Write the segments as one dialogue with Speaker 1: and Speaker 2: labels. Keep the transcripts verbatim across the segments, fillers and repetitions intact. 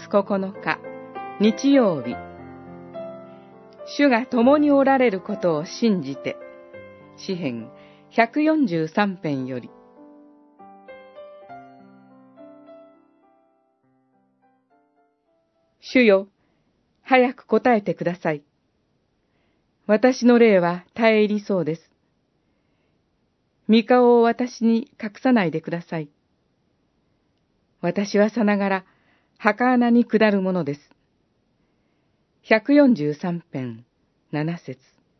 Speaker 1: つここのか、日曜日。主が共におられることを信じて。詩編ひゃくよんじゅうさん編より。主よ、早く答えてください。私の霊は絶え入りそうです。御顔を私に隠さないでください。私はさながら墓穴に下るものです。ひゃくよんじゅうさん編なな節。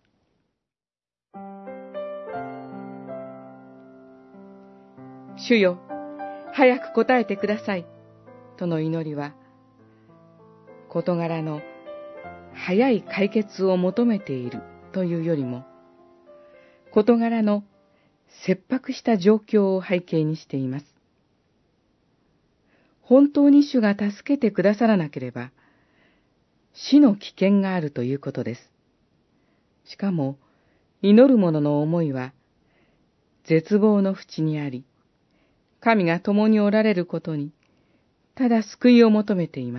Speaker 1: 主よ、早く答えてください。との祈りは、事柄の早い解決を求めているというよりも、事柄の切迫した状況を背景にしています。本当に主が助けてくださらなければ、死の危険があるということです。しかも、祈る者の思いは、絶望の淵にあり、神が共におられることに、ただ救いを求めています。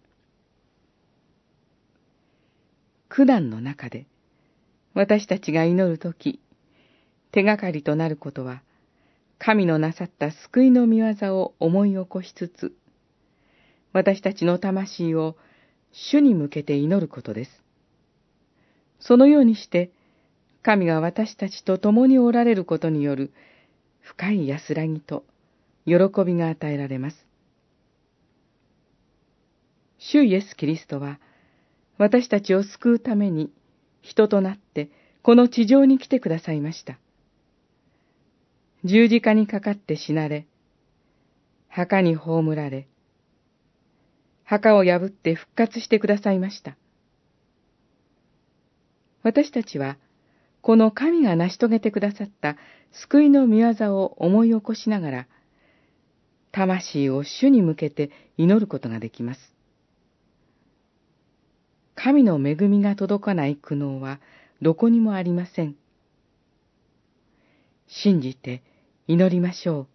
Speaker 1: 苦難の中で、私たちが祈るとき、手がかりとなることは、神のなさった救いの御業を思い起こしつつ、私たちの魂を主に向けて祈ることです。そのようにして、神が私たちと共におられることによる深い安らぎと喜びが与えられます。主イエス・キリストは、私たちを救うために人となってこの地上に来てくださいました。十字架にかかって死なれ、墓に葬られ、墓を破って復活してくださいました。私たちは、この神が成し遂げてくださった救いの御業を思い起こしながら、魂を主に向けて祈ることができます。神の恵みが届かない苦悩はどこにもありません。信じて祈りましょう。